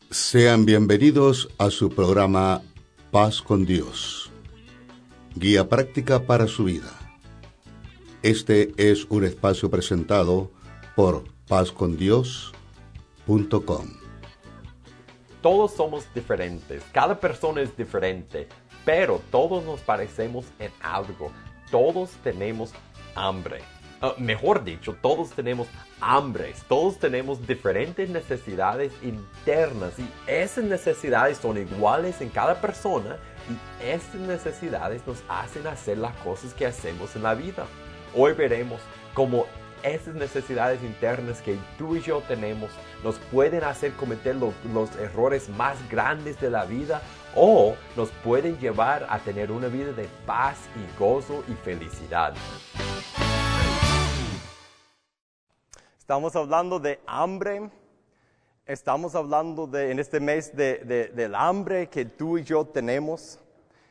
Sean bienvenidos a su programa Paz con Dios, guía práctica para su vida. Este es un espacio presentado por pazcondios.com. Todos somos diferentes, cada persona es diferente, pero todos nos parecemos en algo. Todos tenemos hambre. Mejor dicho, todos tenemos hambres, todos tenemos diferentes necesidades internas y esas necesidades son iguales en cada persona y esas necesidades nos hacen hacer las cosas que hacemos en la vida. Hoy veremos cómo esas necesidades internas que tú y yo tenemos nos pueden hacer cometer los errores más grandes de la vida o nos pueden llevar a tener una vida de paz y gozo y felicidad. Estamos hablando de hambre, estamos hablando en este mes del hambre que tú y yo tenemos.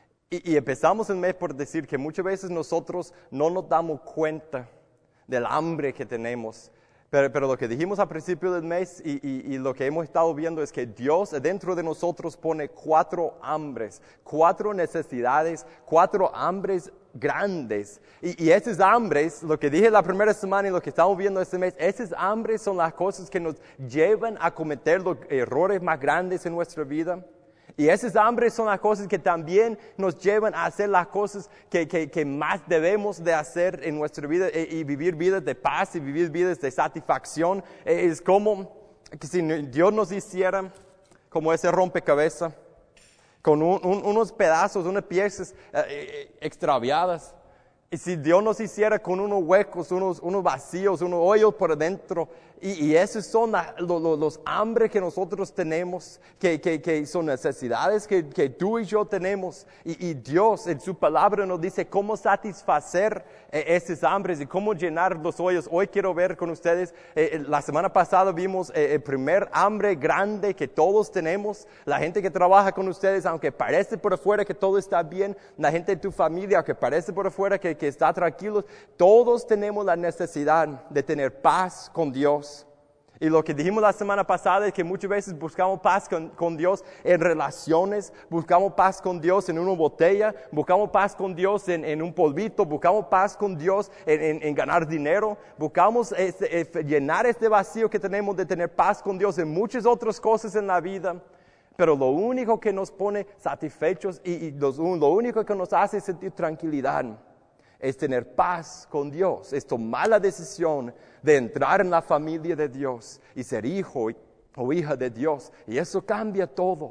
Y empezamos el mes por decir que muchas veces nosotros no nos damos cuenta del hambre que tenemos. Pero lo que dijimos al principio del mes y lo que hemos estado viendo es que Dios dentro de nosotros pone 4 hambres, 4 necesidades, 4 hambres grandes. Y esas hambres, lo que dije la primera semana y lo que estamos viendo este mes, esas hambres son las cosas que nos llevan a cometer los errores más grandes en nuestra vida. Y esas hambres son las cosas que también nos llevan a hacer las cosas que más debemos de hacer en nuestra vida y vivir vidas de paz y vivir vidas de satisfacción. Es como que si Dios nos hiciera como ese rompecabezas, con unos pedazos, unas piezas extraviadas. Y si Dios nos hiciera con unos huecos, unos vacíos, unos hoyos por dentro, y esos son los hambres que nosotros tenemos, que son necesidades que tú y yo tenemos. Y Dios en su palabra nos dice cómo satisfacer esos hambres y cómo llenar los hoyos. Hoy quiero ver con ustedes, la semana pasada vimos el primer hambre grande que todos tenemos. La gente que trabaja con ustedes, aunque parece por afuera que todo está bien, la gente de tu familia, aunque parece por afuera que está tranquilo, todos tenemos la necesidad de tener paz con Dios. Y lo que dijimos la semana pasada es que muchas veces buscamos paz con Dios en relaciones, buscamos paz con Dios en una botella, buscamos paz con Dios en un polvito, buscamos paz con Dios en ganar dinero, buscamos llenar este vacío que tenemos de tener paz con Dios en muchas otras cosas en la vida. Pero lo único que nos pone satisfechos y lo único que nos hace sentir tranquilidad es tener paz con Dios, es tomar la decisión de entrar en la familia de Dios y ser hijo o hija de Dios. Y eso cambia todo,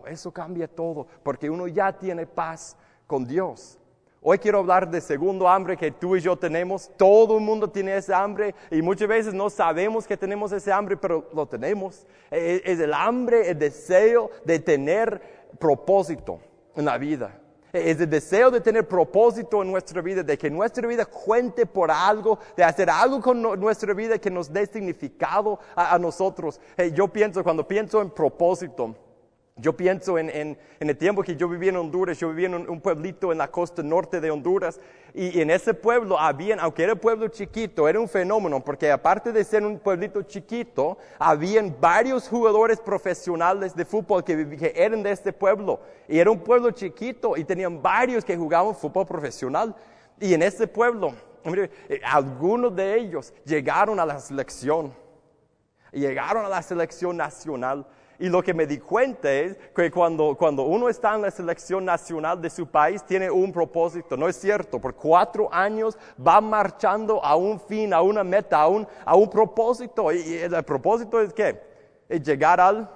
porque uno ya tiene paz con Dios. Hoy quiero hablar del segundo hambre que tú y yo tenemos. Todo el mundo tiene ese hambre y muchas veces no sabemos que tenemos ese hambre, pero lo tenemos. Es el hambre, el deseo de tener propósito en la vida. Es el deseo de tener propósito en nuestra vida, de que nuestra vida cuente por algo, de hacer algo con nuestra vida que nos dé significado a nosotros. Cuando pienso en propósito, yo pienso en el tiempo que yo vivía en Honduras. Yo vivía en un pueblito en la costa norte de Honduras y en ese pueblo aunque era un pueblo chiquito, era un fenómeno porque aparte de ser un pueblito chiquito, habían varios jugadores profesionales de fútbol que eran de este pueblo. Y era un pueblo chiquito y tenían varios que jugaban fútbol profesional. Y en ese pueblo, algunos de ellos llegaron a la selección nacional. Y lo que me di cuenta es que cuando uno está en la selección nacional de su país, tiene un propósito. No es cierto, por 4 años va marchando a un fin, a una meta, a un propósito. Y el propósito es ¿qué? Es llegar al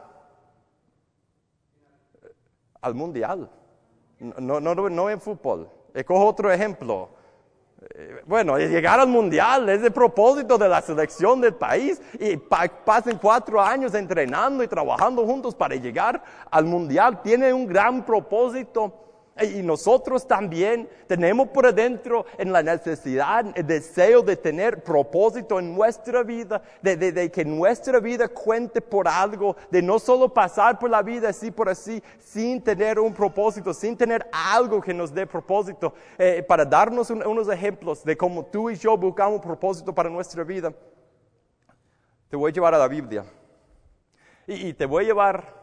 mundial. No en fútbol. Cojo otro ejemplo. Llegar al mundial es el propósito de la selección del país y pasen 4 años entrenando y trabajando juntos para llegar al mundial. Tiene un gran propósito y nosotros también tenemos por adentro en la necesidad, el deseo de tener propósito en nuestra vida, de que nuestra vida cuente por algo, de no solo pasar por la vida así por así, sin tener un propósito, sin tener algo que nos dé propósito. Para darnos unos ejemplos de cómo tú y yo buscamos propósito para nuestra vida, te voy a llevar a la Biblia y te voy a llevar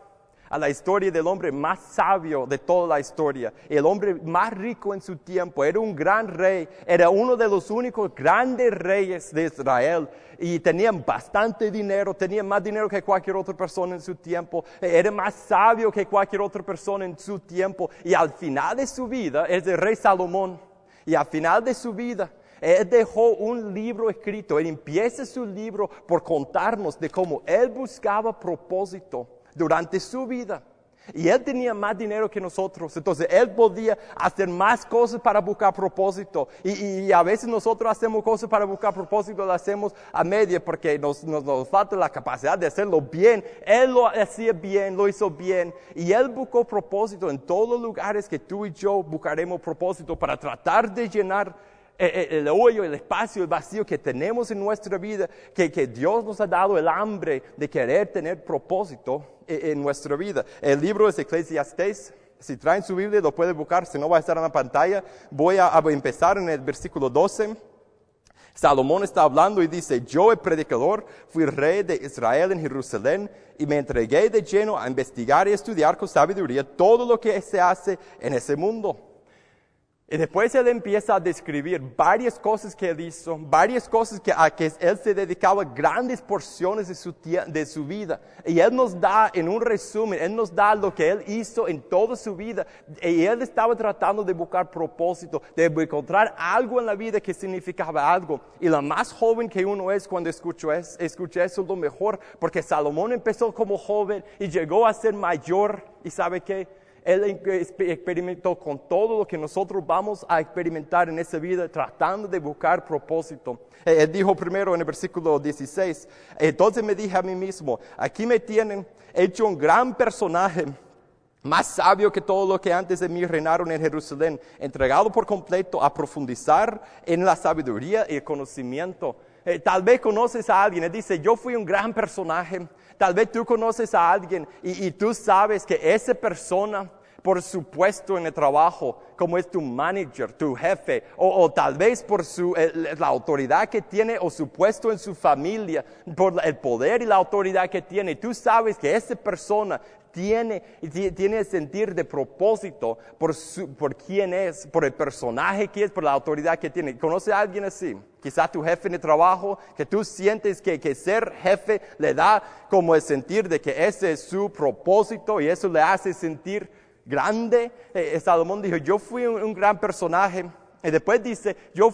a la historia del hombre más sabio de toda la historia, el hombre más rico en su tiempo. Era un gran rey, era uno de los únicos grandes reyes de Israel y tenía bastante dinero, tenía más dinero que cualquier otra persona en su tiempo, era más sabio que cualquier otra persona en su tiempo. Y al final de su vida es el rey Salomón, y al final de su vida él dejó un libro escrito. Él empieza su libro por contarnos de cómo él buscaba propósito durante su vida. Y él tenía más dinero que nosotros, entonces él podía hacer más cosas para buscar propósito. Y a veces nosotros hacemos cosas para buscar propósito, lo hacemos a media porque nos falta la capacidad de hacerlo bien. Él lo hacía bien, lo hizo bien. Y él buscó propósito en todos los lugares que tú y yo buscaremos propósito para tratar de llenar el hoyo, el espacio, el vacío que tenemos en nuestra vida, que Dios nos ha dado el hambre de querer tener propósito en nuestra vida. El libro es Eclesiastés. Si traen su Biblia lo pueden buscar, si no va a estar en la pantalla. Voy a empezar en el versículo 12. Salomón está hablando y dice: yo, el predicador, fui rey de Israel en Jerusalén y me entregué de lleno a investigar y estudiar con sabiduría todo lo que se hace en ese mundo. Y después él empieza a describir varias cosas que él hizo, varias cosas a que él se dedicaba grandes porciones de su vida. Y él nos da, en un resumen, él nos da lo que él hizo en toda su vida. Y él estaba tratando de buscar propósito, de encontrar algo en la vida que significaba algo. Y la más joven que uno es cuando escucha eso es lo mejor, porque Salomón empezó como joven y llegó a ser mayor. ¿Y sabe qué? Él experimentó con todo lo que nosotros vamos a experimentar en esa vida, tratando de buscar propósito. Él dijo primero en el versículo 16, entonces me dije a mí mismo, aquí me tienen hecho un gran personaje, más sabio que todo lo que antes de mí reinaron en Jerusalén, entregado por completo a profundizar en la sabiduría y el conocimiento. Tal vez conoces a alguien, él dice, yo fui un gran personaje. Tal vez tú conoces a alguien y tú sabes que esa persona, por su puesto en el trabajo, como es tu manager, tu jefe, o tal vez por la autoridad que tiene o su puesto en su familia, por el poder y la autoridad que tiene, tú sabes que esa persona tiene el sentir de propósito por quién es, por el personaje que es, por la autoridad que tiene. ¿Conoce a alguien así? Quizás tu jefe en el trabajo, que tú sientes que ser jefe le da como el sentir de que ese es su propósito y eso le hace sentir grande. Salomón dijo, yo fui un gran personaje. Y después dice, yo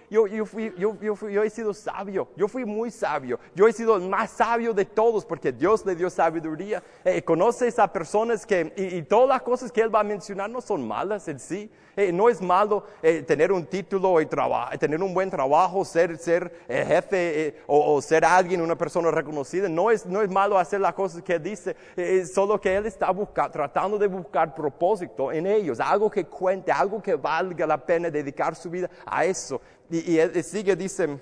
he sido sabio, yo fui muy sabio, yo he sido el más sabio de todos porque Dios le dio sabiduría. Conoces a personas y todas las cosas que él va a mencionar no son malas en sí. No es malo tener un título y tener un buen trabajo, ser jefe o ser alguien, una persona reconocida. No es malo hacer las cosas que él dice, solo que él está tratando de buscar propósito en ellos, algo que cuente, algo que valga la pena dedicar su vida a eso. Y él sigue, dice,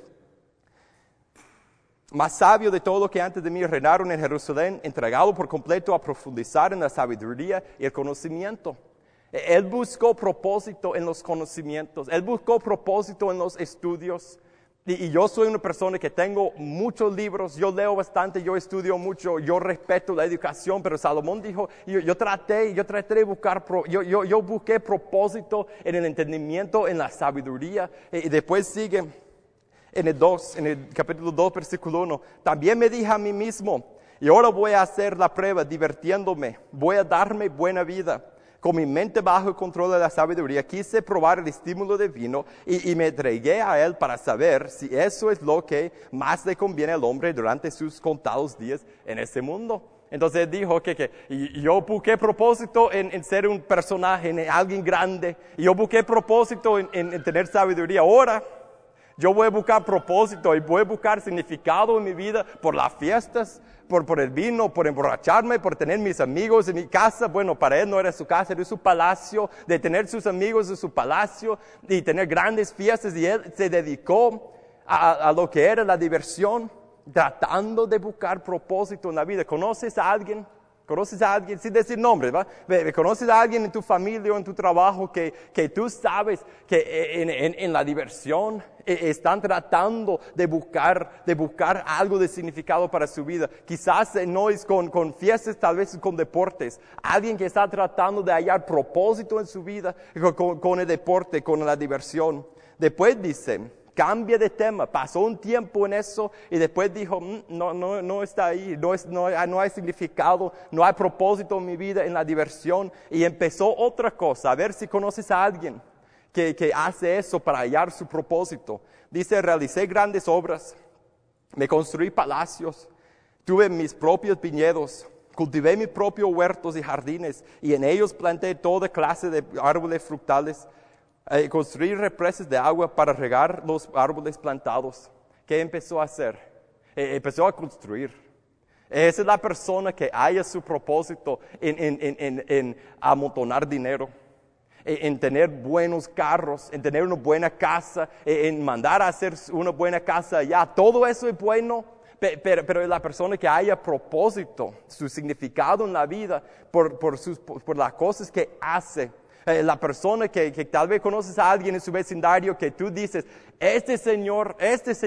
más sabio de todo lo que antes de mí reinaron en Jerusalén, entregado por completo a profundizar en la sabiduría y el conocimiento. Él buscó propósito en los conocimientos, él buscó propósito en los estudios. Y yo soy una persona que tengo muchos libros, yo leo bastante, yo estudio mucho, yo respeto la educación, pero Salomón dijo, yo traté de buscar, yo busqué propósito en el entendimiento, en la sabiduría. Y después sigue en el capítulo 2, versículo 1, también me dije a mí mismo, y ahora voy a hacer la prueba divirtiéndome, voy a darme buena vida. Con mi mente bajo el control de la sabiduría, quise probar el estímulo divino y me entregué a él para saber si eso es lo que más le conviene al hombre durante sus contados días en este mundo. Entonces dijo que yo busqué propósito en ser un personaje, en alguien grande. Y yo busqué propósito en tener sabiduría. Ahora yo voy a buscar propósito y voy a buscar significado en mi vida por las fiestas, por el vino, por emborracharme, por tener mis amigos en mi casa. Bueno, para él no era su casa, era su palacio, de tener sus amigos en su palacio y tener grandes fiestas. Y él se dedicó a lo que era la diversión, tratando de buscar propósito en la vida. ¿Conoces a alguien ¿Conoces a alguien, sin decir nombres, ¿va? ¿Conoces a alguien en tu familia o en tu trabajo que tú sabes que en la diversión están tratando de buscar algo de significado para su vida? Quizás no es con fiestas, tal vez es con deportes. Alguien que está tratando de hallar propósito en su vida con el deporte, con la diversión. Después dice, cambia de tema, pasó un tiempo en eso y después dijo, no está ahí, no hay significado, no hay propósito en mi vida, en la diversión, y empezó otra cosa. A ver si conoces a alguien que hace eso para hallar su propósito. Dice, realicé grandes obras, me construí palacios, tuve mis propios viñedos, cultivé mis propios huertos y jardines, y en ellos planté toda clase de árboles frutales. Construir represas de agua para regar los árboles plantados. ¿Qué empezó a hacer? Empezó a construir. Esa es la persona que halla su propósito en amontonar dinero, en tener buenos carros, en tener una buena casa, en mandar a hacer una buena casa allá. Todo eso es bueno, pero es la persona que haya propósito, su significado en la vida por las cosas que hace. La persona que tal vez conoces a alguien en su vecindario que tú dices, esa señora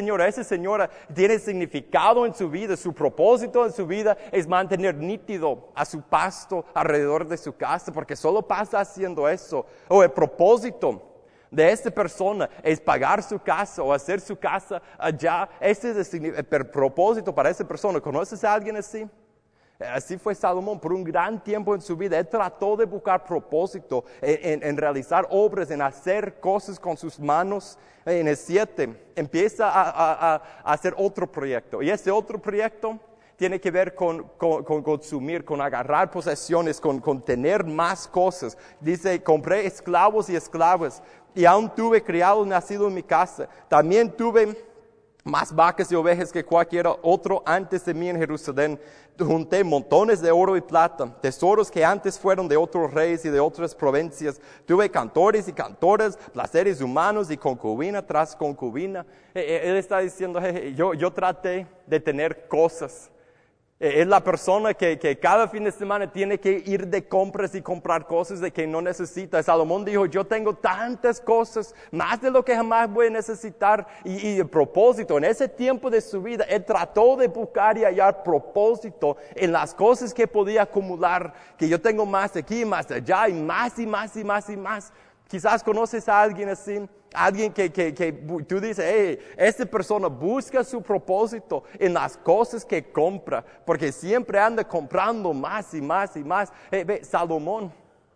tiene significado en su vida, su propósito en su vida es mantener nítido a su pasto alrededor de su casa, porque solo pasa haciendo eso. O el propósito de esta persona es pagar su casa o hacer su casa allá. Ese es el propósito para esa persona. ¿Conoces a alguien así? Así fue Salomón por un gran tiempo en su vida. Él trató de buscar propósito en realizar obras, en hacer cosas con sus manos. En el 7 empieza a hacer otro proyecto. Y ese otro proyecto tiene que ver con consumir, con agarrar posesiones, con tener más cosas. Dice, compré esclavos y esclavas y aún tuve criados nacidos en mi casa. También tuve más vacas y ovejas que cualquiera otro antes de mí en Jerusalén. Junté montones de oro y plata, tesoros que antes fueron de otros reyes y de otras provincias. Tuve cantores y cantoras, placeres humanos y concubina tras concubina. Él está diciendo, yo traté de tener cosas. Es la persona que cada fin de semana tiene que ir de compras y comprar cosas de que no necesita. Salomón dijo, yo tengo tantas cosas, más de lo que jamás voy a necesitar. Y el propósito, en ese tiempo de su vida, él trató de buscar y hallar propósito en las cosas que podía acumular. Que yo tengo más aquí, más allá, y más, y más, y más, y más. Quizás conoces a alguien así, alguien que tú dices, esta persona busca su propósito en las cosas que compra, porque siempre anda comprando más y más y más. Salomón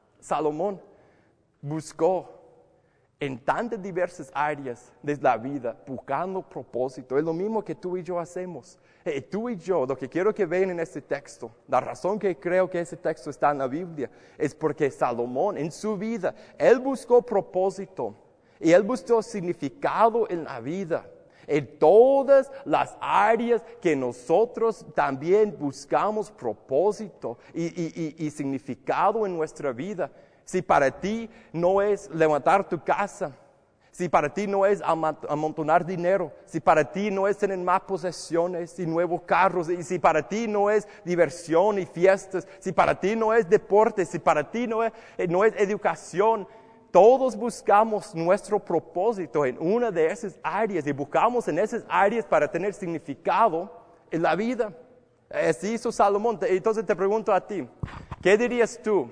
buscó en tantas diversas áreas de la vida, buscando propósito. Es lo mismo que tú y yo hacemos. Tú y yo, lo que quiero que vean en este texto, la razón que creo que ese texto está en la Biblia, es porque Salomón en su vida, él buscó propósito y él buscó significado en la vida. En todas las áreas que nosotros también buscamos propósito y significado en nuestra vida. Si para ti no es levantar tu casa, si para ti no es amontonar dinero, si para ti no es tener más posesiones y nuevos carros, y si para ti no es diversión y fiestas, si para ti no es deporte, si para ti no es educación, todos buscamos nuestro propósito en una de esas áreas y buscamos en esas áreas para tener significado en la vida. Así hizo Salomón. Entonces te pregunto a ti, ¿qué dirías tú?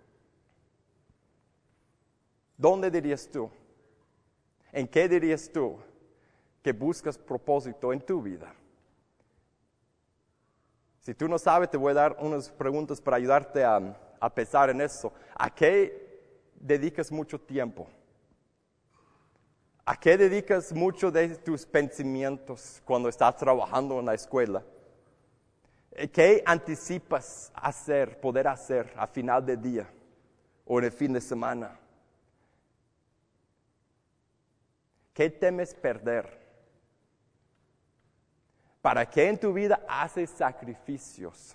¿Dónde dirías tú? ¿En qué dirías tú que buscas propósito en tu vida? Si tú no sabes, te voy a dar unas preguntas para ayudarte a pensar en eso. ¿A qué dedicas mucho tiempo? ¿A qué dedicas mucho de tus pensamientos cuando estás trabajando en la escuela? ¿Qué anticipas poder hacer a final de día o en el fin de semana? ¿Qué temes perder? ¿Para qué en tu vida haces sacrificios?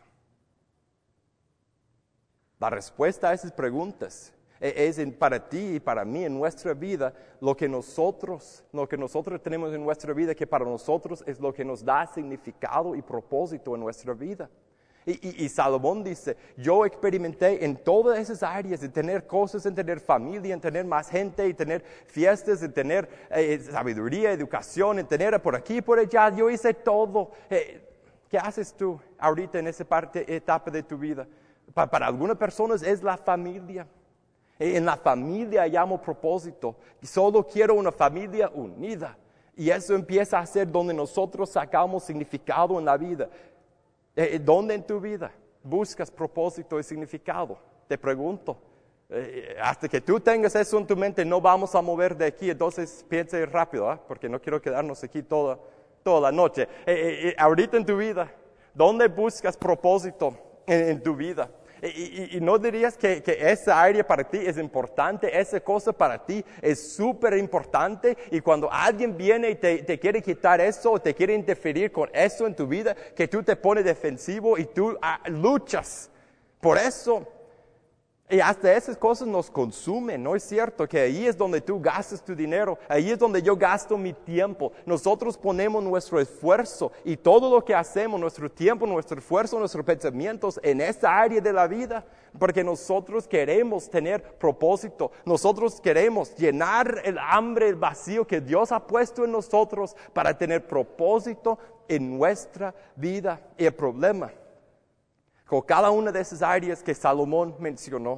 La respuesta a esas preguntas es para ti y para mí en nuestra vida lo que nosotros tenemos en nuestra vida, que para nosotros es lo que nos da significado y propósito en nuestra vida. Y Salomón dice, yo experimenté en todas esas áreas, en tener cosas, en tener familia, en tener más gente, en tener fiestas, en tener sabiduría, educación, en tener por aquí y por allá. Yo hice todo. ¿Qué haces tú ahorita en esa etapa de tu vida? Para algunas personas es la familia. En la familia llamo propósito. Solo quiero una familia unida. Y eso empieza a ser donde nosotros sacamos significado en la vida. ¿Dónde en tu vida buscas propósito y significado? Te pregunto. Hasta que tú tengas eso en tu mente, no vamos a mover de aquí. Entonces piense rápido, porque no quiero quedarnos aquí toda la noche. Ahorita en tu vida, ¿dónde buscas propósito en tu vida? Y no dirías que esa área para ti es importante, esa cosa para ti es súper importante, y cuando alguien viene y te quiere quitar eso o te quiere interferir con eso en tu vida, que tú te pones defensivo y tú luchas por eso. Y hasta esas cosas nos consumen, ¿no es cierto? Que ahí es donde tú gastas tu dinero, ahí es donde yo gasto mi tiempo. Nosotros ponemos nuestro esfuerzo y todo lo que hacemos, nuestro tiempo, nuestro esfuerzo, nuestros pensamientos en esa área de la vida, porque nosotros queremos tener propósito, nosotros queremos llenar el hambre, el vacío que Dios ha puesto en nosotros para tener propósito en nuestra vida. Y el problema con cada una de esas áreas que Salomón mencionó,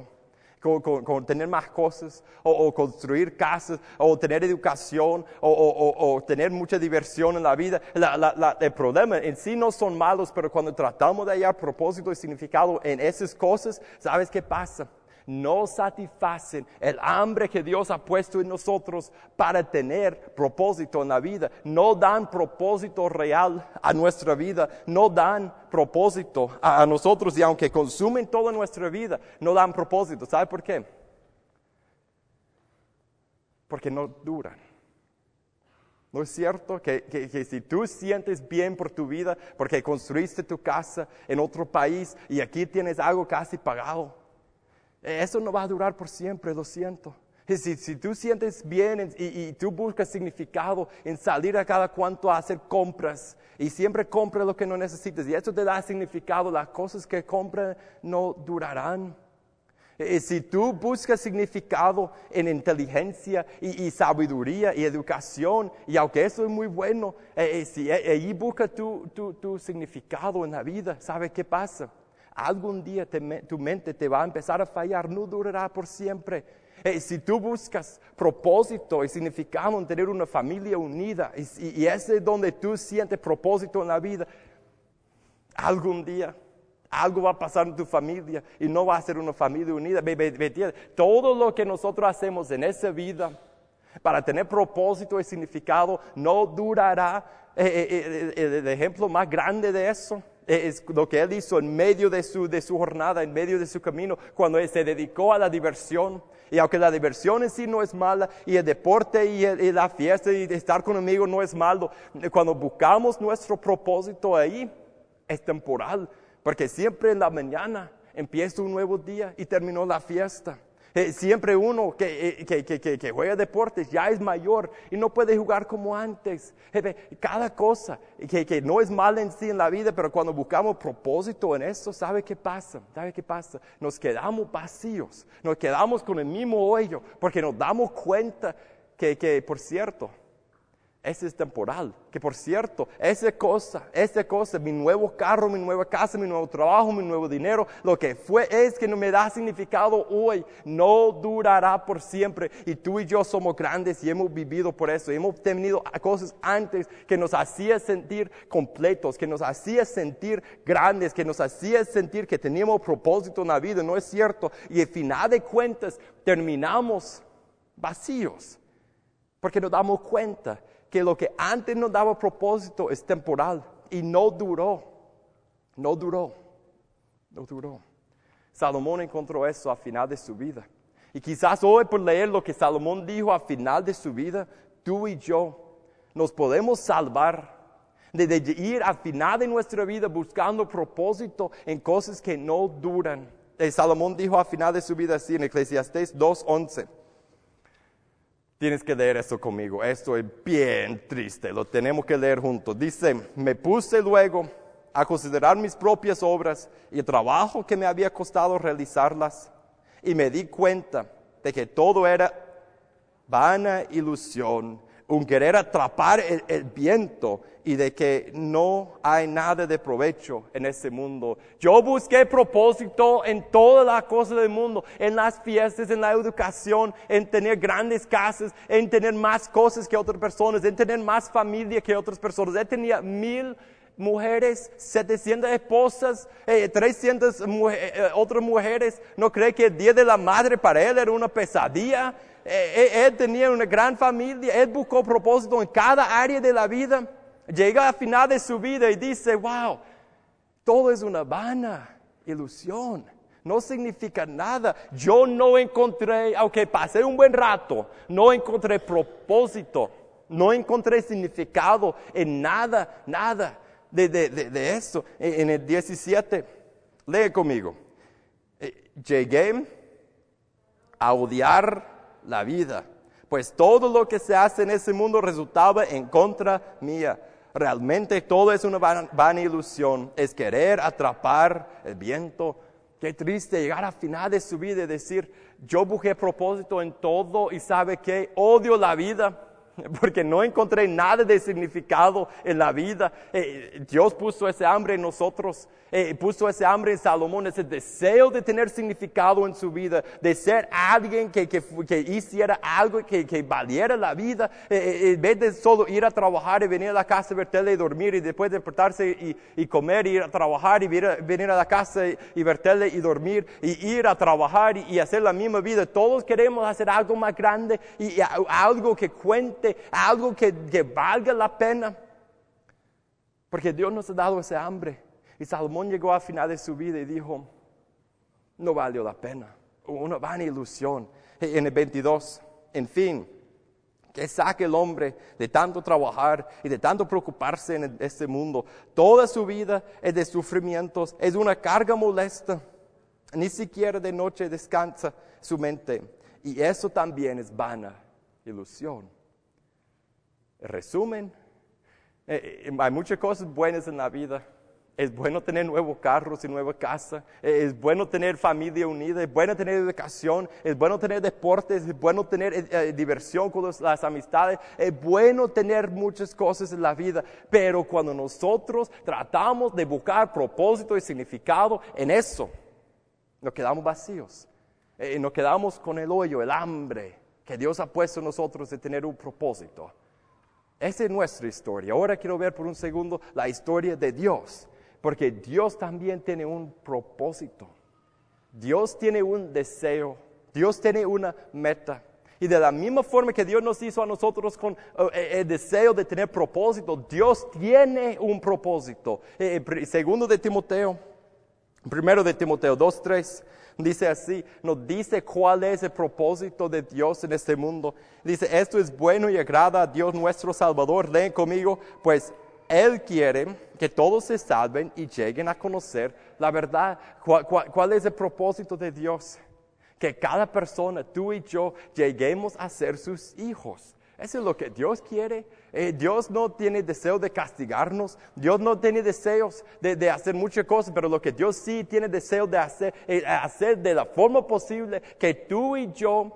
con tener más cosas, o construir casas, o tener educación, o tener mucha diversión en la vida. El problema en sí no son malos, pero cuando tratamos de hallar propósito y significado en esas cosas, ¿sabes qué pasa? No satisfacen el hambre que Dios ha puesto en nosotros para tener propósito en la vida. No dan propósito real a nuestra vida. No dan propósito a nosotros, y aunque consumen toda nuestra vida, no dan propósito. ¿Sabe por qué? Porque no duran. ¿No es cierto que si tú sientes bien por tu vida, porque construiste tu casa en otro país y aquí tienes algo casi pagado, eso no va a durar por siempre, lo siento. Si tú sientes bien y tú buscas significado en salir a cada cuanto a hacer compras y siempre compras lo que no necesitas y eso te da significado, las cosas que compras no durarán. Si tú buscas significado en inteligencia y sabiduría y educación, y aunque eso es muy bueno, si allí buscas tu significado en la vida, ¿sabe qué pasa? Algún día tu mente te va a empezar a fallar, no durará por siempre. Si tú buscas propósito y significado en tener una familia unida, y ese es donde tú sientes propósito en la vida, algún día algo va a pasar en tu familia y no va a ser una familia unida. Todo lo que nosotros hacemos en esa vida para tener propósito y significado no durará. El ejemplo más grande de eso es lo que él hizo en medio de su jornada, en medio de su camino, cuando él se dedicó a la diversión. Y aunque la diversión en sí no es mala, y el deporte y la fiesta y estar con amigos no es malo, cuando buscamos nuestro propósito ahí, es temporal, porque siempre en la mañana empieza un nuevo día y terminó la fiesta. Siempre uno que juega deportes ya es mayor y no puede jugar como antes. Cada cosa que no es mala en sí en la vida, pero cuando buscamos propósito en eso, ¿sabe qué pasa? Nos quedamos vacíos, nos quedamos con el mismo hoyo, porque nos damos cuenta que por cierto, ese es temporal, que por cierto, esa cosa, mi nuevo carro, mi nueva casa, mi nuevo trabajo, mi nuevo dinero, lo que es que no me da significado hoy, no durará por siempre. Y tú y yo somos grandes y hemos vivido por eso, hemos tenido cosas antes que nos hacían sentir completos, que nos hacían sentir grandes, que nos hacían sentir que teníamos propósito en la vida, ¿no es cierto? Y al final de cuentas terminamos vacíos, porque nos damos cuenta que lo que antes nos daba propósito es temporal y no duró. Salomón encontró eso al final de su vida. Y quizás hoy, por leer lo que Salomón dijo al final de su vida, tú y yo nos podemos salvar de ir al final de nuestra vida buscando propósito en cosas que no duran. Salomón dijo al final de su vida así en Eclesiastés 2:11. Tienes que leer esto conmigo, esto es bien triste, lo tenemos que leer juntos. Dice, me puse luego a considerar mis propias obras y el trabajo que me había costado realizarlas, y me di cuenta de que todo era vana ilusión, un querer atrapar el viento, y de que no hay nada de provecho en este mundo. Yo busqué propósito en todas las cosas del mundo, en las fiestas, en la educación, en tener grandes casas, en tener más cosas que otras personas, en tener más familia que otras personas. Él tenía 1000 mujeres, 700 esposas, 300 otras mujeres. ¿No cree que el Día de la Madre para él era una pesadilla? Él tenía una gran familia, él buscó propósito en cada área de la vida. Llega al final de su vida y dice, wow, todo es una vana ilusión, no significa nada. Yo no encontré, aunque pasé un buen rato, no encontré propósito, no encontré significado en nada de eso. En el 17, lee conmigo. Llegué a odiar la vida, pues todo lo que se hace en ese mundo resultaba en contra mía. Realmente todo es una vana ilusión, es querer atrapar el viento. Qué triste llegar al final de su vida y decir, yo busqué propósito en todo y ¿sabe qué? Odio la vida. Porque no encontré nada de significado en la vida. Dios puso ese hambre en nosotros, puso ese hambre en Salomón, ese deseo de tener significado en su vida, de ser alguien que hiciera algo que valiera la vida, en vez de solo ir a trabajar y venir a la casa, ver tele y dormir, y después despertarse y comer, y ir a trabajar y venir a la casa y ver tele y dormir, y ir a trabajar y hacer la misma vida. Todos queremos hacer algo más grande y algo que cuente, algo que valga la pena, porque Dios nos ha dado ese hambre. Y Salomón llegó al final de su vida y dijo, no valió la pena, una vana ilusión. En el 22, en fin, ¿qué saca el hombre de tanto trabajar y de tanto preocuparse en este mundo? Toda su vida es de sufrimientos, es una carga molesta, ni siquiera de noche descansa su mente, y eso también es vana ilusión. En resumen, hay muchas cosas buenas en la vida. Es bueno tener nuevos carros y nueva casa. Es bueno tener familia unida. Es bueno tener educación. Es bueno tener deportes. Es bueno tener diversión con las amistades. Es bueno tener muchas cosas en la vida. Pero cuando nosotros tratamos de buscar propósito y significado en eso, nos quedamos vacíos. Nos quedamos con el hoyo, el hambre que Dios ha puesto en nosotros de tener un propósito. Esa es nuestra historia. Ahora quiero ver por un segundo la historia de Dios, porque Dios también tiene un propósito. Dios tiene un deseo, Dios tiene una meta. Y de la misma forma que Dios nos hizo a nosotros con el deseo de tener propósito, Dios tiene un propósito. Segundo de Timoteo, primero de Timoteo 2:3. Dice así, nos dice cuál es el propósito de Dios en este mundo. Dice, esto es bueno y agrada a Dios nuestro Salvador. Leen conmigo, pues Él quiere que todos se salven y lleguen a conocer la verdad. ¿Cuál es el propósito de Dios? Que cada persona, tú y yo, lleguemos a ser sus hijos. Eso es lo que Dios quiere. Dios no tiene deseo de castigarnos. Dios no tiene deseos de hacer muchas cosas, pero lo que Dios sí tiene deseo de hacer de la forma posible que tú y yo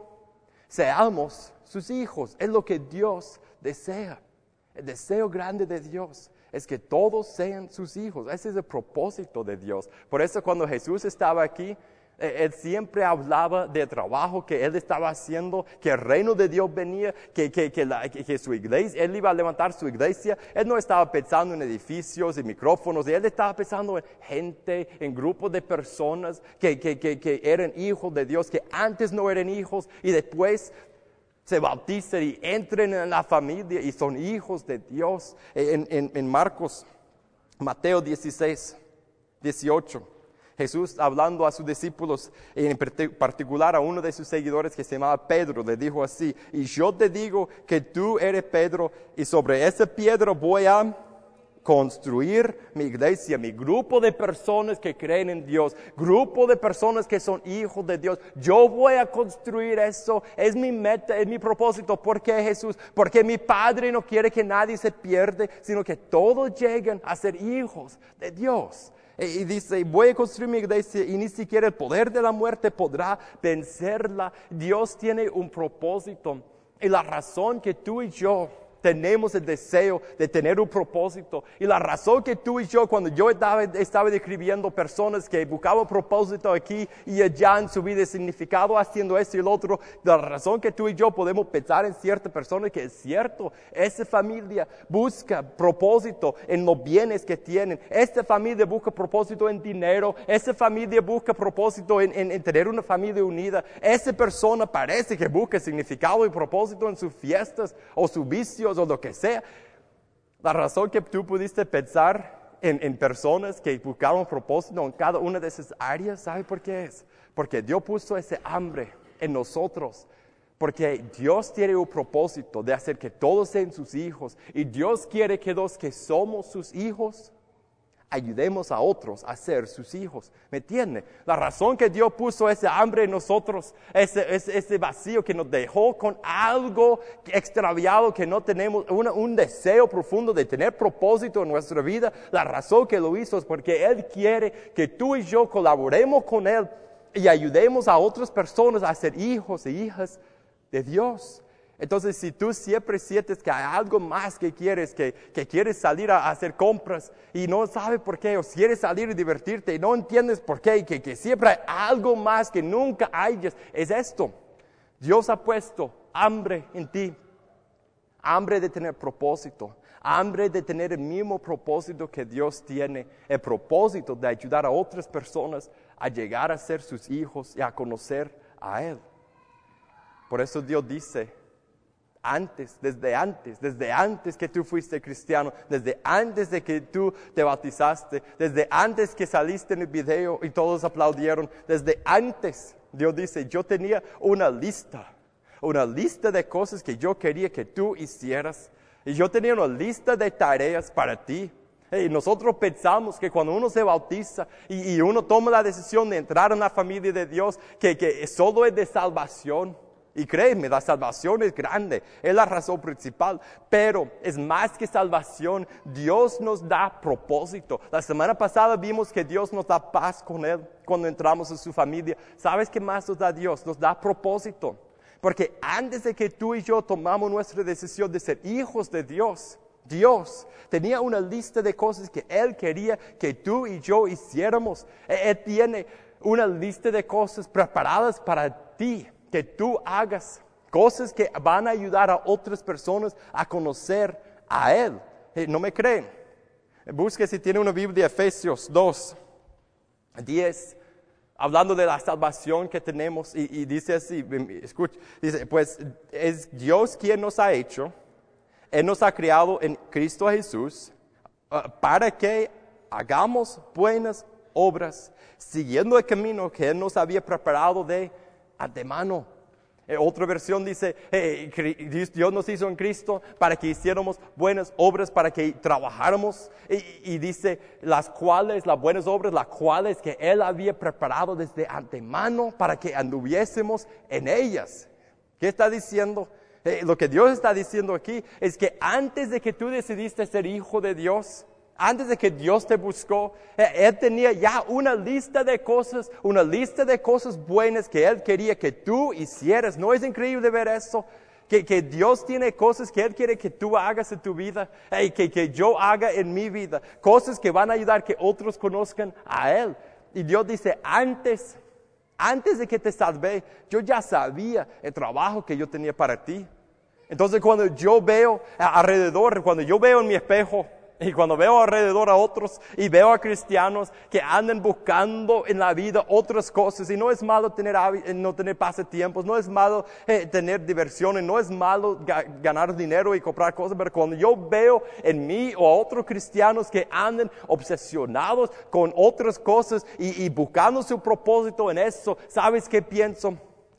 seamos sus hijos. Es lo que Dios desea. El deseo grande de Dios es que todos sean sus hijos. Ese es el propósito de Dios. Por eso cuando Jesús estaba aquí, Él siempre hablaba del trabajo que Él estaba haciendo, que el reino de Dios venía, que su iglesia, Él iba a levantar su iglesia. Él no estaba pensando en edificios y micrófonos, Él estaba pensando en gente, en grupos de personas que eran hijos de Dios, que antes no eran hijos y después se bautizan y entran en la familia y son hijos de Dios. En Mateo 16, 18. Jesús, hablando a sus discípulos, en particular a uno de sus seguidores que se llamaba Pedro, le dijo así, y yo te digo que tú eres Pedro, y sobre esa piedra voy a construir mi iglesia, mi grupo de personas que creen en Dios, grupo de personas que son hijos de Dios. Yo voy a construir eso, es mi meta, es mi propósito. ¿Por qué, Jesús? Porque mi Padre no quiere que nadie se pierda, sino que todos lleguen a ser hijos de Dios. Y dice, voy a construir mi iglesia y ni siquiera el poder de la muerte podrá vencerla. Dios tiene un propósito y la razón que tú y yo tenemos el deseo de tener un propósito. Y la razón que tú y yo, cuando yo estaba describiendo personas que buscaban propósito aquí y allá en su vida, significado haciendo esto y el otro, la razón que tú y yo podemos pensar en ciertas personas que es cierto, esa familia busca propósito en los bienes que tienen, esta familia busca propósito en dinero, esa familia busca propósito en tener una familia unida, esa persona parece que busca significado y propósito en sus fiestas o sus vicios o lo que sea. La razón que tú pudiste pensar en personas que buscaron propósito en cada una de esas áreas, ¿sabe por qué es? Porque Dios puso ese hambre en nosotros. Porque Dios tiene un propósito de hacer que todos sean sus hijos. Y Dios quiere que los que somos sus hijos ayudemos a otros a ser sus hijos. ¿Me entiende? La razón que Dios puso ese hambre en nosotros, ese vacío que nos dejó con algo extraviado que no tenemos, un deseo profundo de tener propósito en nuestra vida. La razón que lo hizo es porque Él quiere que tú y yo colaboremos con Él y ayudemos a otras personas a ser hijos e hijas de Dios. Entonces, si tú siempre sientes que hay algo más que quieres salir a hacer compras y no sabes por qué, o quieres salir y divertirte y no entiendes por qué, que siempre hay algo más que nunca hayas, es esto. Dios ha puesto hambre en ti, hambre de tener propósito, hambre de tener el mismo propósito que Dios tiene, el propósito de ayudar a otras personas a llegar a ser sus hijos y a conocer a Él. Por eso Dios dice, desde antes que tú fuiste cristiano, desde antes de que tú te bautizaste, desde antes que saliste en el video y todos aplaudieron, desde antes, Dios dice, yo tenía una lista de cosas que yo quería que tú hicieras, y yo tenía una lista de tareas para ti. Y nosotros pensamos que cuando uno se bautiza y uno toma la decisión de entrar en la familia de Dios, que solo es de salvación. Y créeme, la salvación es grande, es la razón principal, pero es más que salvación. Dios nos da propósito. La semana pasada vimos que Dios nos da paz con Él cuando entramos en su familia. ¿Sabes qué más nos da Dios? Nos da propósito. Porque antes de que tú y yo tomamos nuestra decisión de ser hijos de Dios, Dios tenía una lista de cosas que Él quería que tú y yo hiciéramos. Él tiene una lista de cosas preparadas para ti, que tú hagas, cosas que van a ayudar a otras personas a conocer a Él. ¿No me creen? Busque si tiene una Biblia, Efesios 2:10, hablando de la salvación que tenemos, y dice así, escucha, dice, pues es Dios quien nos ha hecho, Él nos ha creado en Cristo Jesús, para que hagamos buenas obras, siguiendo el camino que Él nos había preparado de antemano. Otra versión dice, Dios nos hizo en Cristo para que hiciéramos buenas obras, para que trabajáramos, y dice, las buenas obras, las cuales que Él había preparado desde antemano para que anduviésemos en ellas. ¿Qué está diciendo? Lo que Dios está diciendo aquí es que antes de que tú decidiste ser hijo de Dios, antes de que Dios te buscó, Él tenía ya una lista de cosas buenas que Él quería que tú hicieras. ¿No es increíble ver eso? Que Dios tiene cosas que Él quiere que tú hagas en tu vida, que yo haga en mi vida, cosas que van a ayudar que otros conozcan a Él. Y Dios dice, antes de que te salvé, yo ya sabía el trabajo que yo tenía para ti. Entonces cuando yo veo alrededor, cuando yo veo en mi espejo, y cuando veo alrededor a otros y veo a cristianos que andan buscando en la vida otras cosas, y no es malo no tener pasatiempos, no es malo tener diversiones, no es malo ganar dinero y comprar cosas, pero cuando yo veo en mí o a otros cristianos que andan obsesionados con otras cosas y buscando su propósito en eso, ¿sabes qué pienso?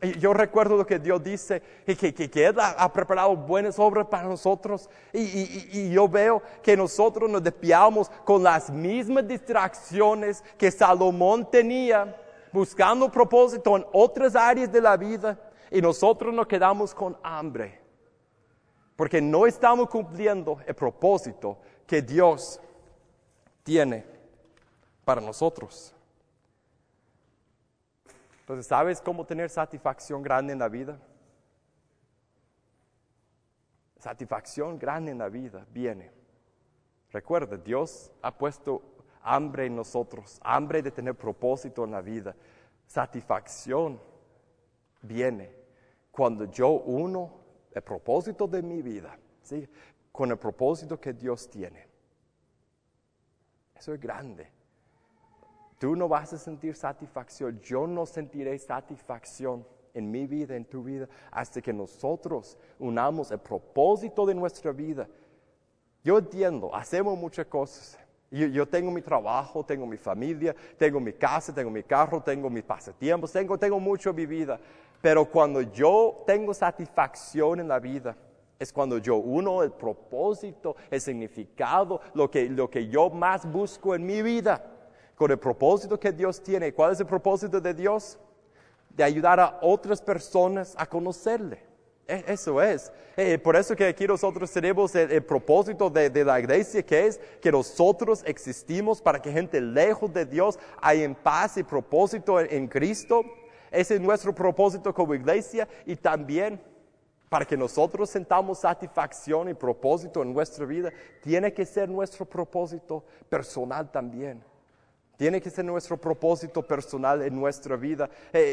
Yo recuerdo lo que Dios dice, que Él ha preparado buenas obras para nosotros. Y yo veo que nosotros nos desviamos con las mismas distracciones que Salomón tenía, buscando propósito en otras áreas de la vida. Y nosotros nos quedamos con hambre, porque no estamos cumpliendo el propósito que Dios tiene para nosotros. Entonces, ¿sabes cómo tener satisfacción grande en la vida? Satisfacción grande en la vida viene. Recuerda, Dios ha puesto hambre en nosotros, hambre de tener propósito en la vida. Satisfacción viene cuando yo uno el propósito de mi vida, ¿sí?, con el propósito que Dios tiene. Eso es grande. Tú no vas a sentir satisfacción, yo no sentiré satisfacción en mi vida, en tu vida, hasta que nosotros unamos el propósito de nuestra vida. Yo entiendo, hacemos muchas cosas. Yo tengo mi trabajo, tengo mi familia, tengo mi casa, tengo mi carro, tengo mis pasatiempos, tengo mucho en mi vida. Pero cuando yo tengo satisfacción en la vida, es cuando yo uno el propósito, el significado, lo que yo más busco en mi vida, con el propósito que Dios tiene. ¿Cuál es el propósito de Dios? De ayudar a otras personas a conocerle. Eso es. Por eso que aquí nosotros tenemos el propósito de la iglesia, que es que nosotros existimos para que gente lejos de Dios haya en paz y propósito en Cristo. Ese es nuestro propósito como iglesia, y también para que nosotros sentamos satisfacción y propósito en nuestra vida, tiene que ser nuestro propósito personal también. Tiene que ser nuestro propósito personal en nuestra vida.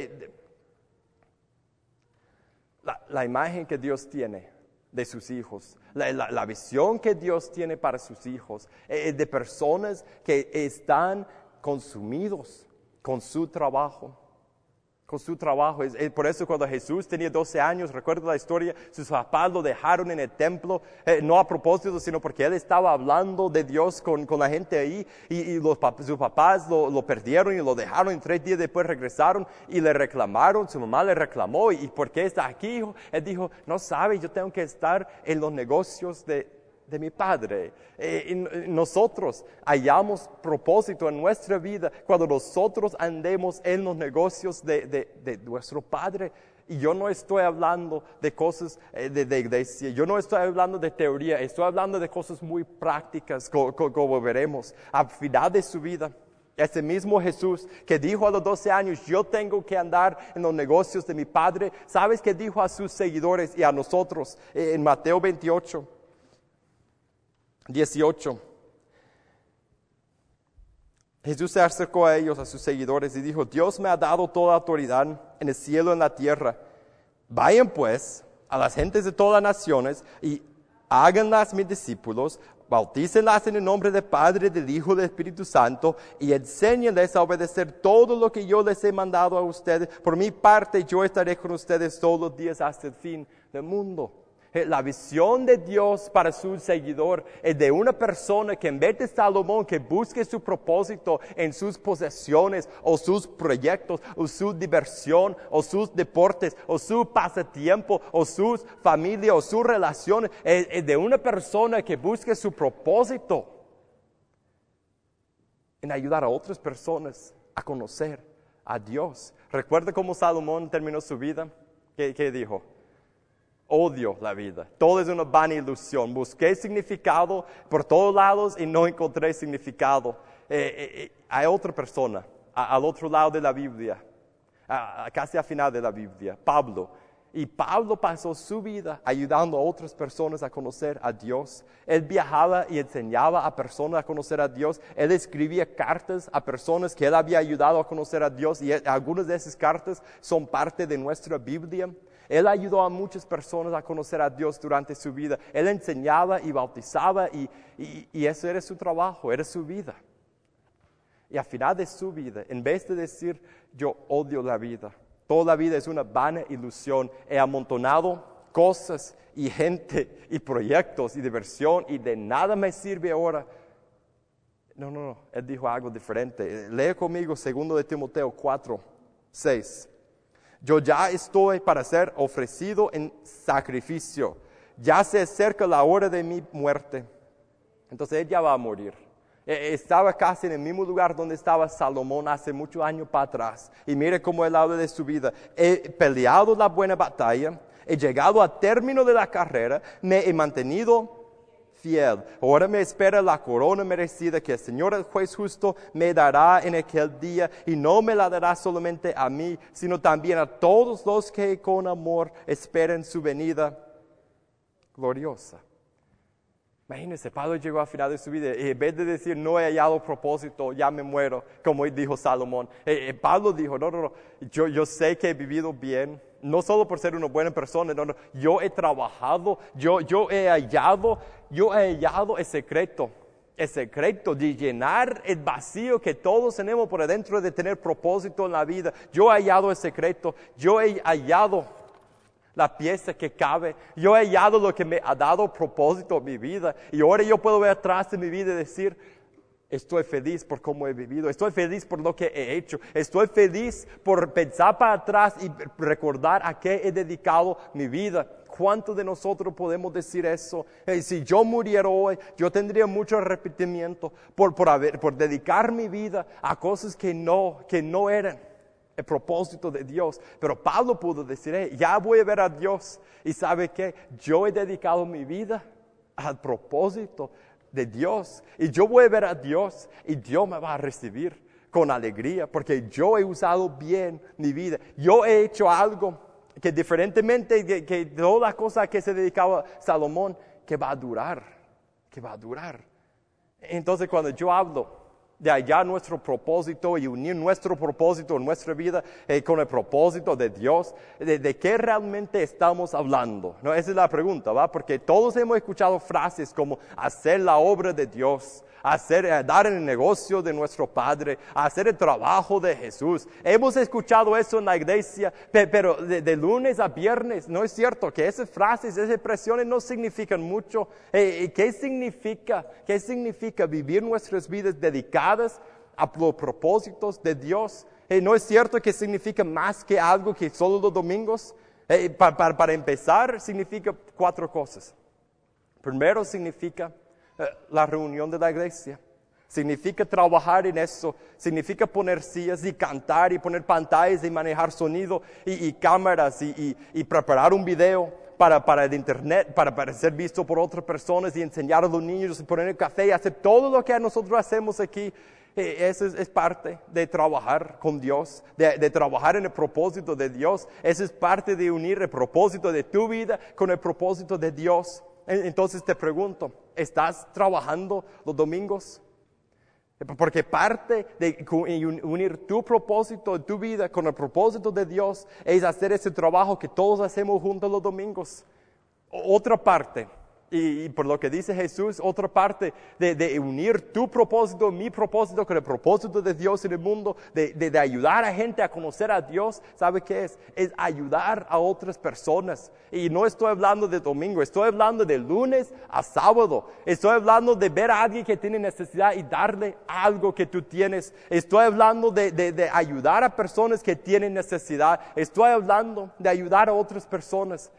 La imagen que Dios tiene de sus hijos, la visión que Dios tiene para sus hijos, de personas que están consumidos con su trabajo. Con su trabajo. Por eso cuando Jesús tenía 12 años, recuerdo la historia, sus papás lo dejaron en el templo, no a propósito, sino porque él estaba hablando de Dios con la gente ahí, y sus papás lo perdieron y lo dejaron, y 3 días después regresaron y le reclamaron. Su mamá le reclamó: ¿y por qué está aquí, hijo? Él dijo: no sabe, yo tengo que estar en los negocios de mi Padre. Y nosotros hallamos propósito en nuestra vida cuando nosotros andemos en los negocios de nuestro Padre. Y yo no estoy hablando de cosas de iglesia, yo no estoy hablando de teoría, estoy hablando de cosas muy prácticas, como veremos. Al final de su vida, ese mismo Jesús que dijo a los 12 años: yo tengo que andar en los negocios de mi Padre, ¿sabes qué dijo a sus seguidores y a nosotros en Mateo 28? 18. Jesús se acercó a ellos, a sus seguidores, y dijo: Dios me ha dado toda autoridad en el cielo y en la tierra. Vayan pues a las gentes de todas las naciones y háganlas mis discípulos, bautícenlas en el nombre del Padre, del Hijo y del Espíritu Santo, y enséñenles a obedecer todo lo que yo les he mandado a ustedes. Por mi parte, yo estaré con ustedes todos los días hasta el fin del mundo. La visión de Dios para su seguidor es de una persona que, en vez de Salomón, que busque su propósito en sus posesiones o sus proyectos o su diversión o sus deportes o su pasatiempo o sus familia o sus relaciones, es de una persona que busque su propósito en ayudar a otras personas a conocer a Dios. ¿Recuerda cómo Salomón terminó su vida? ¿Qué dijo? Odio la vida, todo es una vana ilusión. Busqué significado por todos lados y no encontré significado. Hay otra persona, al otro lado de la Biblia, casi al final de la Biblia, Pablo. Y Pablo pasó su vida ayudando a otras personas a conocer a Dios. Él viajaba y enseñaba a personas a conocer a Dios. Él escribía cartas a personas que él había ayudado a conocer a Dios, y algunas de esas cartas son parte de nuestra Biblia. Él ayudó a muchas personas a conocer a Dios durante su vida. Él enseñaba y bautizaba, y eso era su trabajo, era su vida. Y al final de su vida, en vez de decir: yo odio la vida, toda la vida es una vana ilusión, he amontonado cosas y gente y proyectos y diversión y de nada me sirve ahora. No, él dijo algo diferente. Lee conmigo 2 de Timoteo 4, 6. Yo ya estoy para ser ofrecido en sacrificio. Ya se acerca la hora de mi muerte. Entonces él ya va a morir. Estaba casi en el mismo lugar donde estaba Salomón hace muchos años para atrás. Y mire cómo él habla de su vida. He peleado la buena batalla, he llegado a término de la carrera, me he mantenido fiel. Ahora me espera la corona merecida que el Señor, el juez justo, me dará en aquel día. Y no me la dará solamente a mí, sino también a todos los que con amor esperan su venida gloriosa. Imagínense, Pablo llegó al final de su vida y en vez de decir, no he hallado propósito, ya me muero, como dijo Salomón, Pablo dijo, no, yo sé que he vivido bien, no solo por ser una buena persona, no, yo he trabajado, yo he hallado el secreto de llenar el vacío que todos tenemos por adentro de tener propósito en la vida. Yo he hallado el secreto, yo he hallado la pieza que cabe. Yo he hallado lo que me ha dado propósito en mi vida. Y ahora yo puedo ver atrás de mi vida y decir, estoy feliz por cómo he vivido. Estoy feliz por lo que he hecho. Estoy feliz por pensar para atrás y recordar a qué he dedicado mi vida. ¿Cuántos de nosotros podemos decir eso? Si yo muriera hoy, yo tendría mucho arrepentimiento por dedicar mi vida a cosas que no eran el propósito de Dios. Pero Pablo pudo decir, ya voy a ver a Dios. Y ¿sabe qué? Yo he dedicado mi vida al propósito de Dios. Y yo voy a ver a Dios y Dios me va a recibir con alegría porque yo he usado bien mi vida. Yo he hecho algo que diferentemente que toda la cosa que se dedicaba Salomón, que va a durar. Entonces cuando yo hablo de hallar nuestro propósito y unir nuestro propósito en nuestra vida con el propósito de Dios, ¿de qué realmente estamos hablando? ¿No? Esa es la pregunta, ¿va? Porque todos hemos escuchado frases como hacer la obra de Dios, dar en el negocio de nuestro Padre, hacer el trabajo de Jesús. Hemos escuchado eso en la iglesia, pero de lunes a viernes, ¿no es cierto que esas frases, esas expresiones no significan mucho? ¿Qué significa vivir nuestras vidas dedicadas a los propósitos de Dios? ¿No es cierto que significa más que algo que solo los domingos? Para empezar, significa 4 cosas. Primero, significa la reunión de la iglesia. Significa trabajar en eso. Significa poner sillas y cantar y poner pantallas y manejar sonido y cámaras y preparar un video para el internet, para ser visto por otras personas y enseñar a los niños y poner el café y hacer todo lo que nosotros hacemos aquí. Eso es parte de trabajar con Dios, de trabajar en el propósito de Dios. Eso es parte de unir el propósito de tu vida con el propósito de Dios. Entonces te pregunto, ¿estás trabajando los domingos? Porque parte de unir tu propósito de tu vida con el propósito de Dios es hacer ese trabajo que todos hacemos juntos los domingos. Otra parte, y por lo que dice Jesús, otra parte de unir tu propósito, mi propósito con el propósito de Dios en el mundo, de ayudar a gente a conocer a Dios, ¿sabe qué es? Es ayudar a otras personas. Y no estoy hablando de domingo, estoy hablando de lunes a sábado. Estoy hablando de ver a alguien que tiene necesidad y darle algo que tú tienes. Estoy hablando de ayudar a personas que tienen necesidad. Estoy hablando de ayudar a otras personas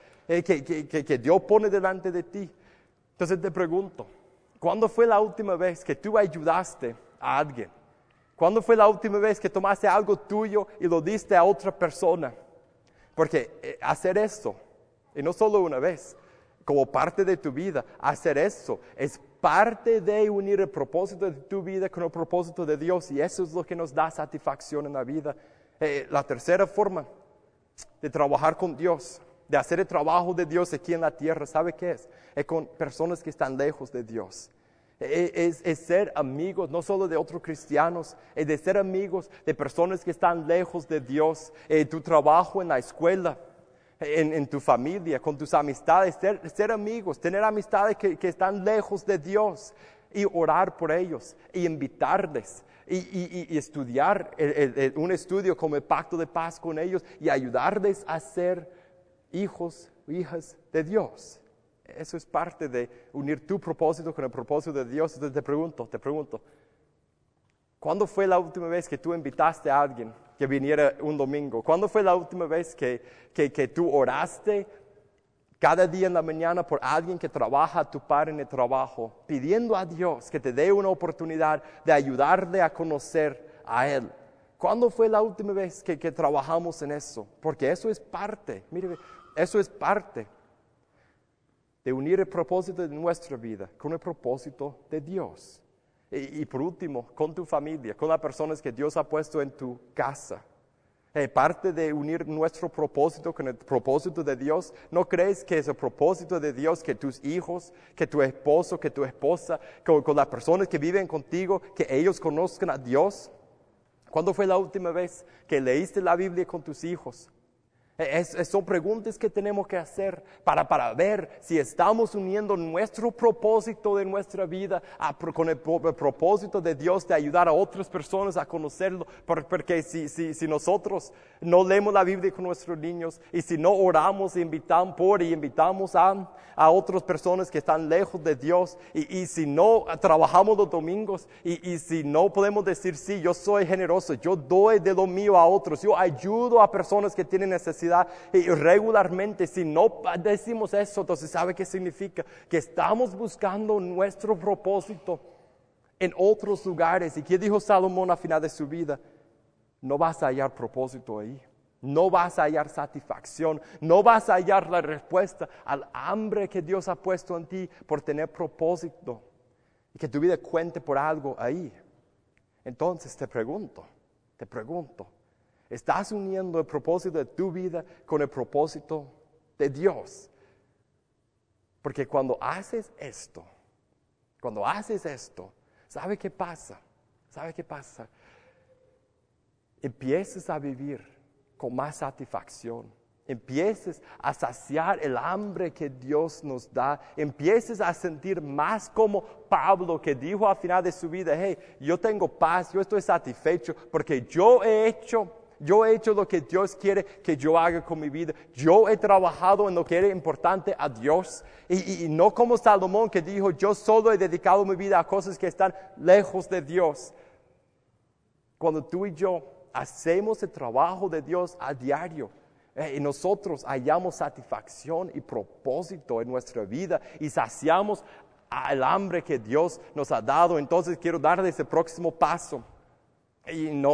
que Dios pone delante de ti. Entonces te pregunto, ¿cuándo fue la última vez que tú ayudaste a alguien? ¿Cuándo fue la última vez que tomaste algo tuyo y lo diste a otra persona? Porque hacer eso, y no solo una vez, como parte de tu vida, hacer eso es parte de unir el propósito de tu vida con el propósito de Dios, y eso es lo que nos da satisfacción en la vida. La tercera forma de trabajar con Dios, de hacer el trabajo de Dios aquí en la tierra, ¿sabe qué es? Es con personas que están lejos de Dios. Es ser amigos, no solo de otros cristianos, es de ser amigos de personas que están lejos de Dios. Tu trabajo en la escuela, en tu familia, con tus amistades, ser amigos, tener amistades que están lejos de Dios y orar por ellos y invitarles. Y estudiar un estudio como el Pacto de Paz con ellos y ayudarles a ser hijos, hijas de Dios. Eso es parte de unir tu propósito con el propósito de Dios. Entonces te pregunto, ¿cuándo fue la última vez que tú invitaste a alguien que viniera un domingo? ¿Cuándo fue la última vez que tú oraste cada día en la mañana por alguien que trabaja a tu par en el trabajo, pidiendo a Dios que te dé una oportunidad de ayudarle a conocer a Él? ¿Cuándo fue la última vez que trabajamos en eso? Porque eso es parte, mire, eso es parte de unir el propósito de nuestra vida con el propósito de Dios. Y por último, con tu familia, con las personas que Dios ha puesto en tu casa. Parte de unir nuestro propósito con el propósito de Dios. ¿No crees que es el propósito de Dios que tus hijos, que tu esposo, que tu esposa, con las personas que viven contigo, que ellos conozcan a Dios? ¿Cuándo fue la última vez que leíste la Biblia con tus hijos? Son preguntas que tenemos que hacer para ver si estamos uniendo nuestro propósito de nuestra vida con el propósito de Dios de ayudar a otras personas a conocerlo. Porque si nosotros no leemos la Biblia con nuestros niños y si no oramos e invitamos a otras personas que están lejos de Dios y si no trabajamos los domingos y si no podemos decir, sí, yo soy generoso, yo doy de lo mío a otros, yo ayudo a personas que tienen necesidad, y regularmente, si no decimos eso, entonces ¿sabe qué significa? Que estamos buscando nuestro propósito en otros lugares. ¿Y qué dijo Salomón al final de su vida? No vas a hallar propósito ahí. No vas a hallar satisfacción. No vas a hallar la respuesta al hambre que Dios ha puesto en ti por tener propósito. Y que tu vida cuente por algo ahí. Entonces te pregunto. ¿Estás uniendo el propósito de tu vida con el propósito de Dios? Porque cuando haces esto, ¿sabe qué pasa? Empiezas a vivir con más satisfacción. Empiezas a saciar el hambre que Dios nos da. Empiezas a sentir más como Pablo, que dijo al final de su vida, hey, yo tengo paz, yo estoy satisfecho porque yo he hecho lo que Dios quiere que yo haga con mi vida. Yo he trabajado en lo que era importante a Dios. Y no como Salomón, que dijo, yo solo he dedicado mi vida a cosas que están lejos de Dios. Cuando tú y yo hacemos el trabajo de Dios a diario, y nosotros hallamos satisfacción y propósito en nuestra vida y saciamos el hambre que Dios nos ha dado, entonces quiero darles ese próximo paso. Y no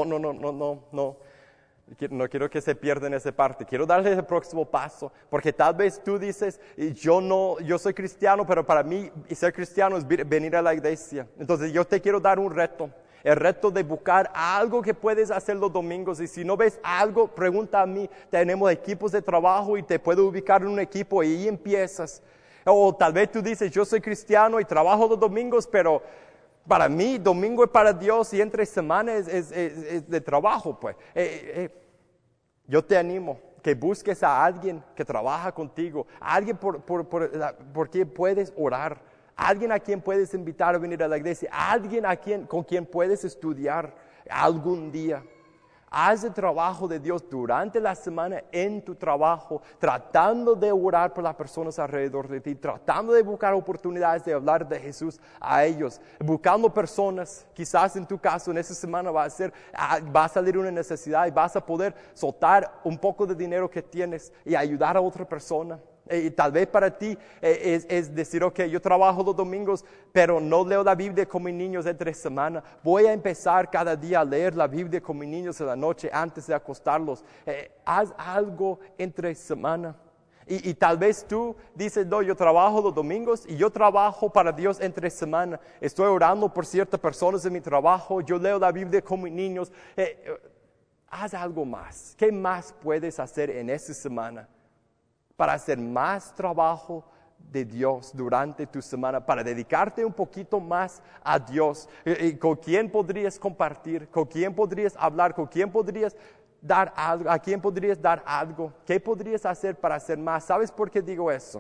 quiero que se pierdan esa parte. Quiero darles el próximo paso, porque tal vez tú dices, yo soy cristiano, pero para mí ser cristiano es venir a la iglesia. Entonces yo te quiero dar un reto. El reto de buscar algo que puedes hacer los domingos. Y si no ves algo, pregunta a mí. Tenemos equipos de trabajo y te puedo ubicar en un equipo y ahí empiezas. O tal vez tú dices, yo soy cristiano y trabajo los domingos, pero para mí, domingo es para Dios y entre semanas es de trabajo, pues. Yo te animo que busques a alguien que trabaja contigo, a alguien por quien puedes orar, a alguien a quien puedes invitar a venir a la iglesia, a alguien con quien puedes estudiar algún día. Haz el trabajo de Dios durante la semana en tu trabajo, tratando de orar por las personas alrededor de ti, tratando de buscar oportunidades de hablar de Jesús a ellos, buscando personas. Quizás en tu caso en esa semana va a salir una necesidad y vas a poder soltar un poco de dinero que tienes y ayudar a otra persona. Y tal vez para ti es decir, ok, yo trabajo los domingos, pero no leo la Biblia con mis niños entre semana. Voy a empezar cada día a leer la Biblia con mis niños en la noche antes de acostarlos. Haz algo entre semana. Y tal vez tú dices, no, yo trabajo los domingos y yo trabajo para Dios entre semana. Estoy orando por ciertas personas en mi trabajo, yo leo la Biblia con mis niños. Haz algo más. ¿Qué más puedes hacer en esa semana para hacer más trabajo de Dios durante tu semana, para dedicarte un poquito más a Dios? ¿Con quién podrías compartir? ¿Con quién podrías hablar? ¿Con quién podrías dar algo? ¿A quién podrías dar algo? ¿Qué podrías hacer para hacer más? ¿Sabes por qué digo eso?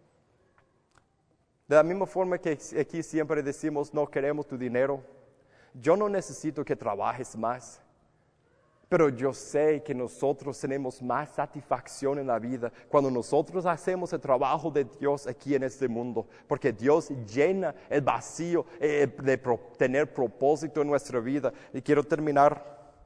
De la misma forma que aquí siempre decimos, no queremos tu dinero. Yo no necesito que trabajes más. Pero yo sé que nosotros tenemos más satisfacción en la vida cuando nosotros hacemos el trabajo de Dios aquí en este mundo. Porque Dios llena el vacío de tener propósito en nuestra vida. Y quiero terminar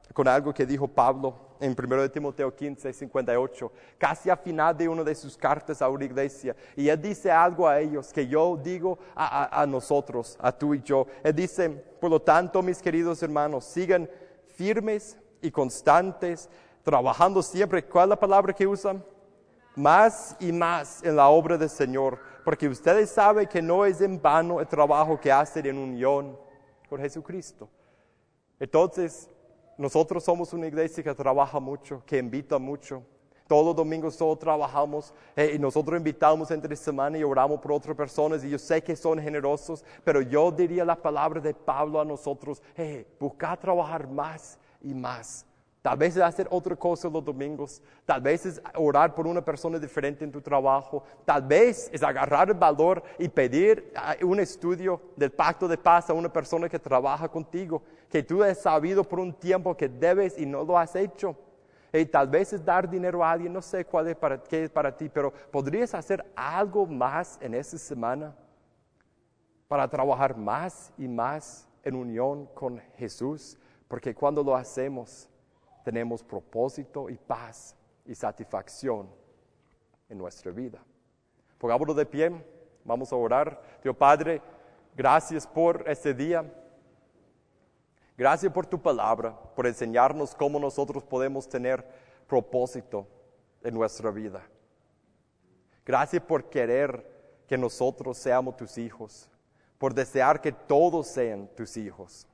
con algo que dijo Pablo en 1 Timoteo 15, 58, casi a final de una de sus cartas a una iglesia. Y él dice algo a ellos que yo digo a nosotros, a tú y yo. Él dice, por lo tanto, mis queridos hermanos, sigan firmes y constantes, trabajando siempre. ¿Cuál es la palabra que usan? Más y más en la obra del Señor, porque ustedes saben que no es en vano el trabajo que hacen en unión con Jesucristo. Entonces, nosotros somos una iglesia que trabaja mucho, que invita mucho. Todos los domingos todos trabajamos y nosotros invitamos entre semana y oramos por otras personas y yo sé que son generosos, pero yo diría la palabra de Pablo a nosotros, busca trabajar más y más. Tal vez es hacer otra cosa los domingos, tal vez es orar por una persona diferente en tu trabajo, tal vez es agarrar el valor y pedir un estudio del pacto de paz a una persona que trabaja contigo, que tú has sabido por un tiempo que debes y no lo has hecho. Y tal vez es dar dinero a alguien, no sé qué es para ti, pero ¿podrías hacer algo más en esta semana para trabajar más y más en unión con Jesús? Porque cuando lo hacemos, tenemos propósito y paz y satisfacción en nuestra vida. Pongámonos de pie, vamos a orar. Dios Padre, gracias por este día. Gracias por tu palabra, por enseñarnos cómo nosotros podemos tener propósito en nuestra vida. Gracias por querer que nosotros seamos tus hijos, por desear que todos sean tus hijos.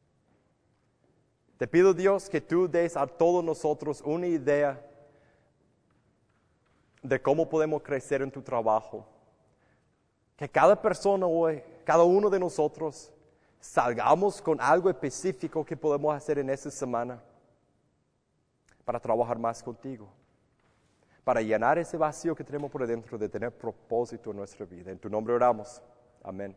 Te pido, Dios, que tú des a todos nosotros una idea de cómo podemos crecer en tu trabajo. Que cada persona hoy, cada uno de nosotros, salgamos con algo específico que podemos hacer en esta semana para trabajar más contigo, para llenar ese vacío que tenemos por dentro de tener propósito en nuestra vida. En tu nombre oramos. Amén.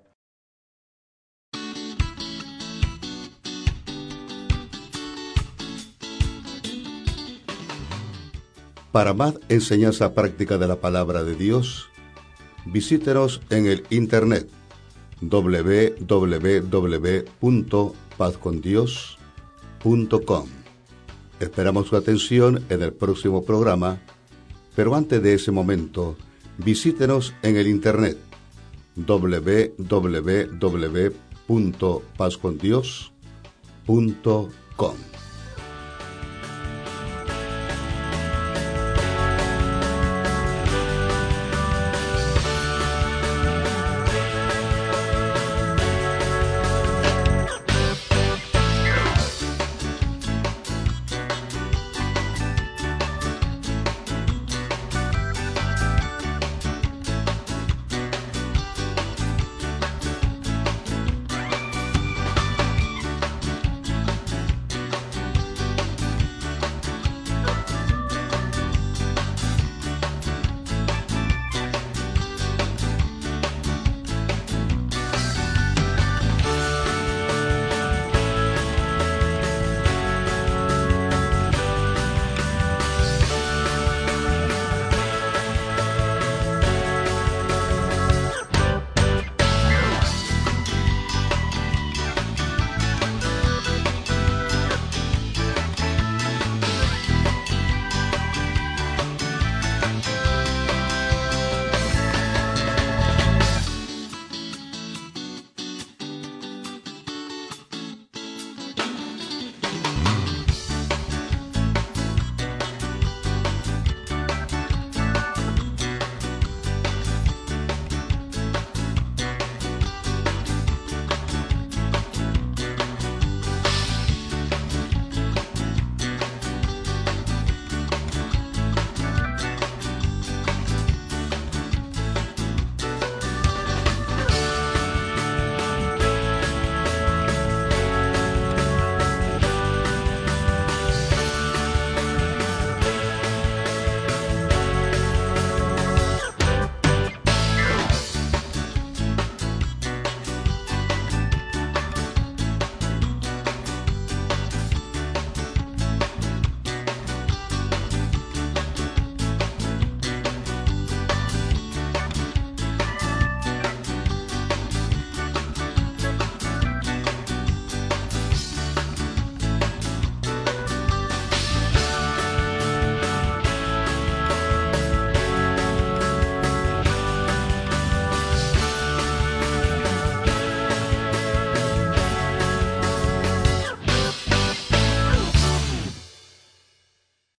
Para más enseñanza práctica de la palabra de Dios, visítenos en el internet www.pazcondios.com. Esperamos su atención en el próximo programa, pero antes de ese momento, visítenos en el internet www.pazcondios.com.